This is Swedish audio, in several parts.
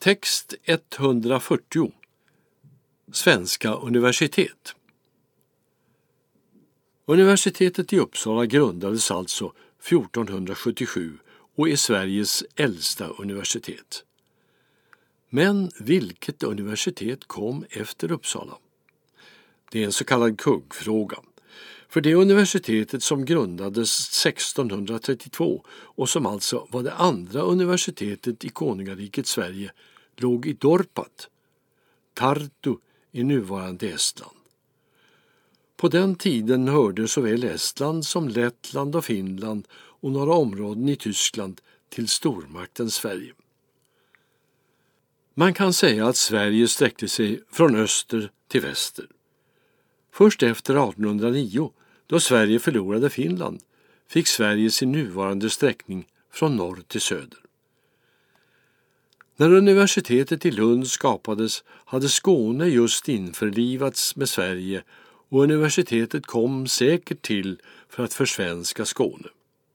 Text 140. Svenska universitet. Universitetet i Uppsala grundades alltså 1477 och är Sveriges äldsta universitet. Men vilket universitet kom efter Uppsala? Det är en så kallad kuggfråga. För det universitetet som grundades 1632 och som alltså var det andra universitetet i konungariket Sverige låg i Dorpat, Tartu i nuvarande Estland. På den tiden hörde såväl Estland som Lettland och Finland och några områden i Tyskland till stormakten Sverige. Man kan säga att Sverige sträckte sig från öster till väster. Först efter 1809, då Sverige förlorade Finland, fick Sverige sin nuvarande sträckning från norr till söder. När universitetet i Lund skapades hade Skåne just införlivats med Sverige och universitetet kom säkert till för att försvenska Skåne.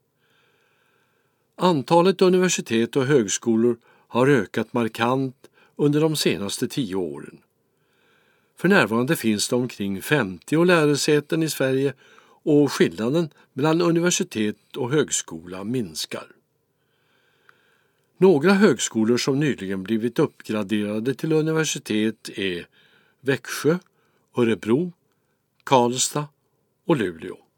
Antalet universitet och högskolor har ökat markant under de senaste 10 åren. För närvarande finns det omkring 50 lärosäten i Sverige och skillnaden mellan universitet och högskola minskar. Några högskolor som nyligen blivit uppgraderade till universitet är Växjö, Örebro, Karlstad och Luleå.